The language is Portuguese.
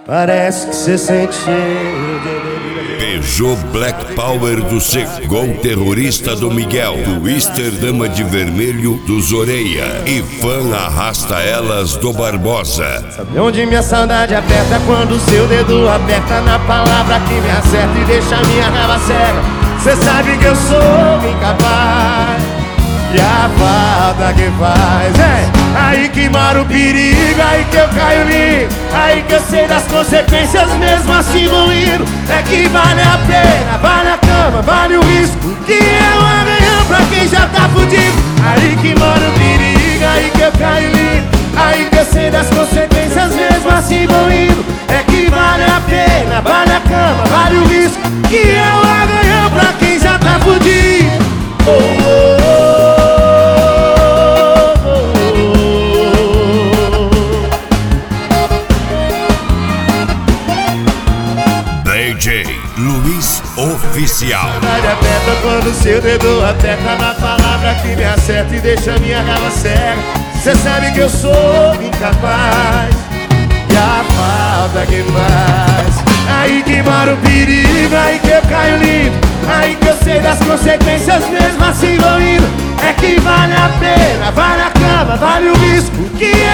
Parece que cê sente cheiro de... Peugeot Black Power do Seco, Gol Terrorista do Miguel, Twister Dama de Vermelho do Zoreia e Fã Arrasta Elas do Barbosa. Sabe onde minha saudade aperta quando seu dedo aperta na palavra que me acerta e deixa minha raiva cega? Cê sabe que eu sou incapaz e a falta que faz é aí que mora o perigo, aí que eu caio lindo, aí que eu sei das consequências mesmo assim vou indo. É que vale a pena, vale a cama, vale o risco, que é um arranhão pra quem já tá fudido. Aí que mora o perigo, aí que eu caio lindo, aí que eu sei das consequências mesmo assim vou indo. É que vale a pena, vale a cama, vale o risco, que é um arranhão pra quem já tá fudido. DJ Luiz Oficial. Saudade aperta quando seu dedo aperta na palavra que me acerta e deixa minha raiva cega. Cê sabe que eu sou incapaz e a falta que faz. Aí que mora o perigo, aí que eu caio lindo, aí que eu sei das consequências mesmo assim vou indo. É que vale a pena, vale a cama, vale o risco, que